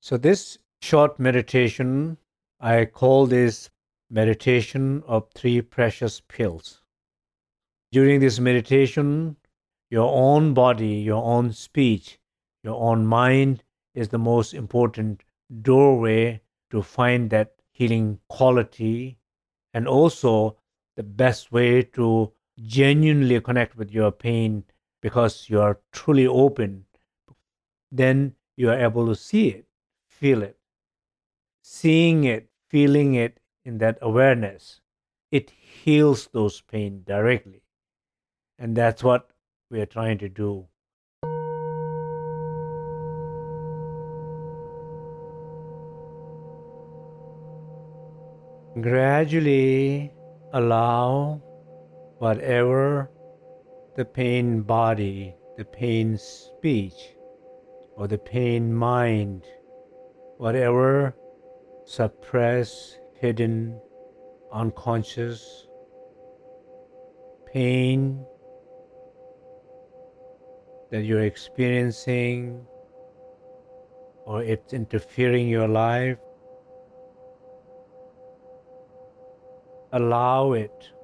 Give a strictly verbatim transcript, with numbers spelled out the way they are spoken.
So, this short meditation, I call this meditation of three precious pills. During this meditation, your own body, your own speech, your own mind is the most important doorway to find that healing quality, and also the best way to genuinely connect with your pain because you are truly open. Then you are able to see it, feel it. Seeing it, feeling it in that awareness, it heals those pain directly. And that's what we are trying to do. Gradually allow whatever the pain body, the pain speech, or the pain mind, whatever suppressed, hidden, unconscious pain that you're experiencing or it's interfering your life, allow it